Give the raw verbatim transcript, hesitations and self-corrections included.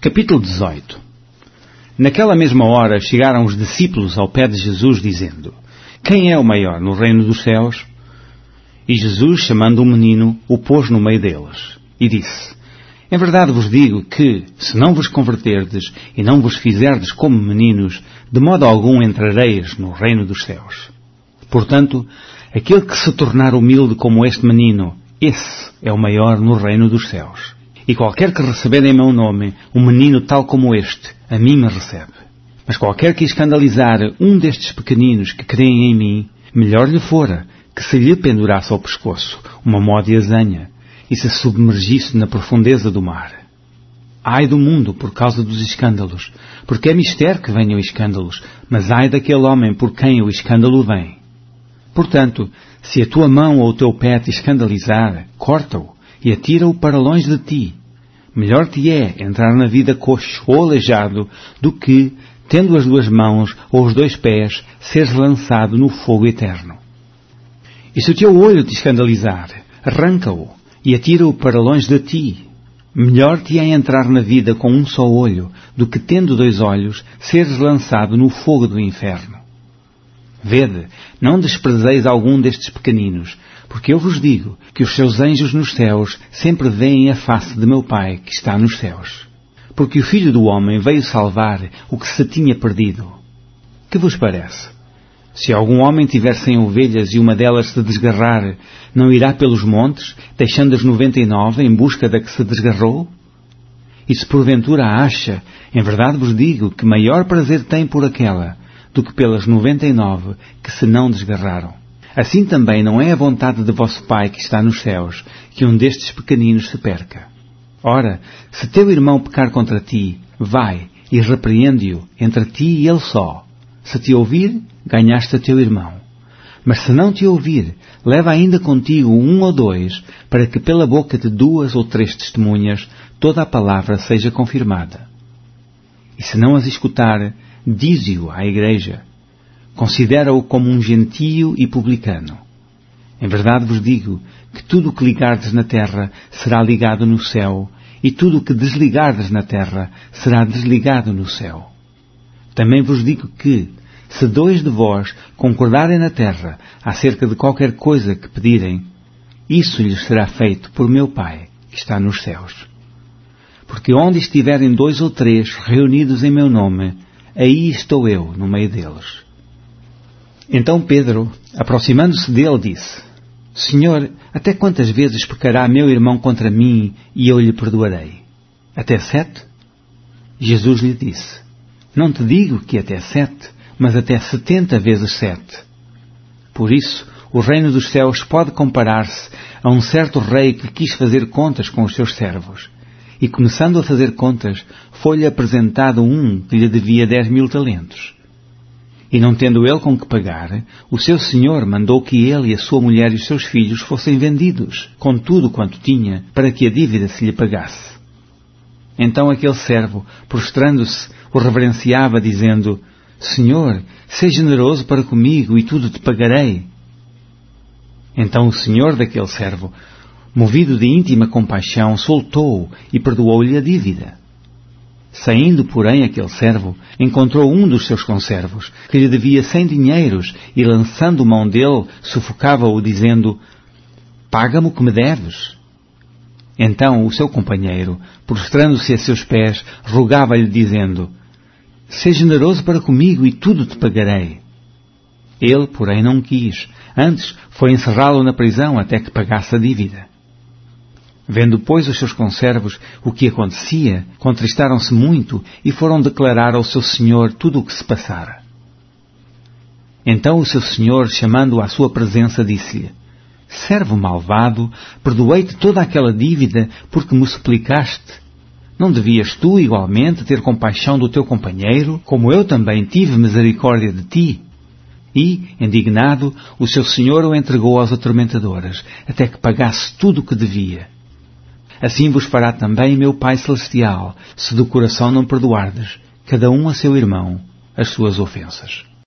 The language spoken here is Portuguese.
Capítulo dezoito. Naquela mesma hora chegaram os discípulos ao pé de Jesus, dizendo: Quem é o maior no reino dos céus? E Jesus, chamando um menino, o pôs no meio deles, e disse: Em verdade vos digo que, se não vos converterdes e não vos fizerdes como meninos, de modo algum entrareis no reino dos céus. Portanto, aquele que se tornar humilde como este menino, esse é o maior no reino dos céus. E qualquer que receber em meu nome um menino tal como este, a mim me recebe. Mas qualquer que escandalizar um destes pequeninos que creem em mim, melhor lhe fora que se lhe pendurasse ao pescoço uma mó de azenha e se submergisse na profundeza do mar. Ai do mundo por causa dos escândalos, porque é mister que venham escândalos, mas ai daquele homem por quem o escândalo vem. Portanto, se a tua mão ou o teu pé te escandalizar, corta-o e atira-o para longe de ti. Melhor te é entrar na vida coxo ou aleijado do que, tendo as duas mãos ou os dois pés, seres lançado no fogo eterno. E se o teu olho te escandalizar, arranca-o e atira-o para longe de ti. Melhor te é entrar na vida com um só olho do que, tendo dois olhos, seres lançado no fogo do inferno. Vede, não desprezeis algum destes pequeninos, porque eu vos digo que os seus anjos nos céus sempre veem a face de meu Pai que está nos céus. Porque o Filho do Homem veio salvar o que se tinha perdido. Que vos parece? Se algum homem tiver cem ovelhas e uma delas se desgarrar, não irá pelos montes, deixando as noventa e nove em busca da que se desgarrou? E se porventura acha, em verdade vos digo que maior prazer tem por aquela do que pelas noventa e nove que se não desgarraram. Assim também não é a vontade de vosso Pai que está nos céus que um destes pequeninos se perca. Ora, se teu irmão pecar contra ti, vai e repreende-o entre ti e ele só. Se te ouvir, ganhaste a teu irmão. Mas se não te ouvir, leva ainda contigo um ou dois, para que pela boca de duas ou três testemunhas toda a palavra seja confirmada. E se não as escutar, dize-o à igreja. Considera-o como um gentio e publicano. Em verdade vos digo que tudo o que ligardes na terra será ligado no céu, e tudo o que desligardes na terra será desligado no céu. Também vos digo que, se dois de vós concordarem na terra acerca de qualquer coisa que pedirem, isso lhes será feito por meu Pai que está nos céus. Porque onde estiverem dois ou três reunidos em meu nome, aí estou eu no meio deles. Então Pedro, aproximando-se dele, disse: Senhor, até quantas vezes pecará meu irmão contra mim e eu lhe perdoarei? Até sete? Jesus lhe disse: Não te digo que até sete, mas até setenta vezes sete. Por isso, o reino dos céus pode comparar-se a um certo rei que quis fazer contas com os seus servos. E começando a fazer contas, foi-lhe apresentado um que lhe devia dez mil talentos. E não tendo ele com que pagar, o seu senhor mandou que ele e a sua mulher e os seus filhos fossem vendidos, com tudo quanto tinha, para que a dívida se lhe pagasse. Então aquele servo, prostrando-se, o reverenciava, dizendo: Senhor, seja generoso para comigo e tudo te pagarei. Então o senhor daquele servo, movido de íntima compaixão, soltou-o e perdoou-lhe a dívida. Saindo, porém, aquele servo, encontrou um dos seus conservos, que lhe devia cem dinheiros, e lançando mão dele, sufocava-o, dizendo: Paga-me o que me deves. Então o seu companheiro, prostrando-se a seus pés, rogava-lhe, dizendo: Seja generoso para comigo e tudo te pagarei. Ele, porém, não quis, antes foi encerrá-lo na prisão até que pagasse a dívida. Vendo, pois, os seus conservos o que acontecia, contristaram-se muito e foram declarar ao seu senhor tudo o que se passara. Então o seu senhor, chamando-o à sua presença, disse-lhe: Servo malvado, perdoei-te toda aquela dívida porque me suplicaste. Não devias tu, igualmente, ter compaixão do teu companheiro, como eu também tive misericórdia de ti? E, indignado, o seu senhor o entregou aos atormentadores, até que pagasse tudo o que devia. Assim vos fará também meu Pai Celestial, se do coração não perdoardes, cada um a seu irmão, as suas ofensas.